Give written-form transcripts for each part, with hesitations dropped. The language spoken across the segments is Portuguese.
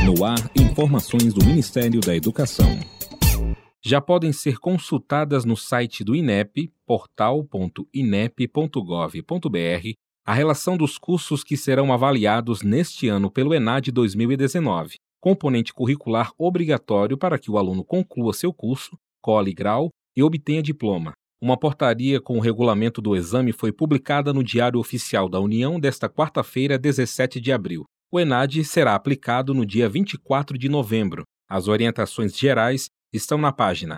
No ar, informações do Ministério da Educação. Já podem ser consultadas no site do INEP, portal.inep.gov.br, a relação dos cursos que serão avaliados neste ano pelo ENAD 2019, componente curricular obrigatório para que o aluno conclua seu curso, cole grau e obtenha diploma. Uma portaria com o regulamento do exame foi publicada no Diário Oficial da União desta quarta-feira, 17 de abril. O ENAD será aplicado no dia 24 de novembro. As orientações gerais estão na página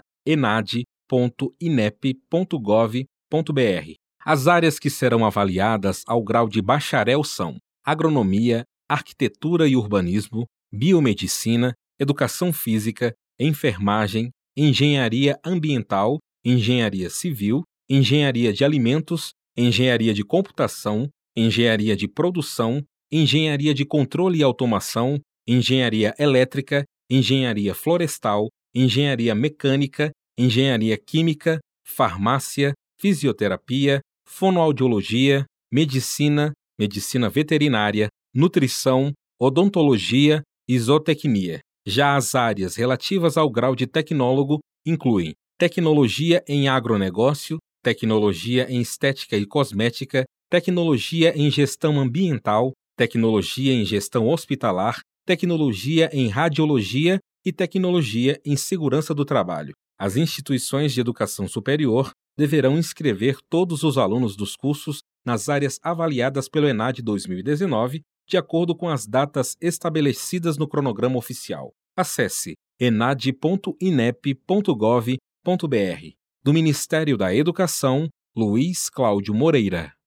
enad.inep.gov.br. As áreas que serão avaliadas ao grau de bacharel são agronomia, arquitetura e urbanismo, biomedicina, educação física, enfermagem, engenharia ambiental, engenharia civil, engenharia de alimentos, engenharia de computação, engenharia de produção, engenharia de controle e automação, engenharia elétrica, engenharia florestal, engenharia mecânica, engenharia química, farmácia, fisioterapia, fonoaudiologia, medicina, medicina veterinária, nutrição, odontologia e zootecnia. Já as áreas relativas ao grau de tecnólogo incluem tecnologia em agronegócio, tecnologia em estética e cosmética, tecnologia em gestão ambiental, tecnologia em gestão hospitalar, tecnologia em radiologia e tecnologia em segurança do trabalho. As instituições de educação superior deverão inscrever todos os alunos dos cursos nas áreas avaliadas pelo ENAD 2019, de acordo com as datas estabelecidas no cronograma oficial. Acesse enad.inep.gov.br. Do Ministério da Educação, Luiz Cláudio Moreira.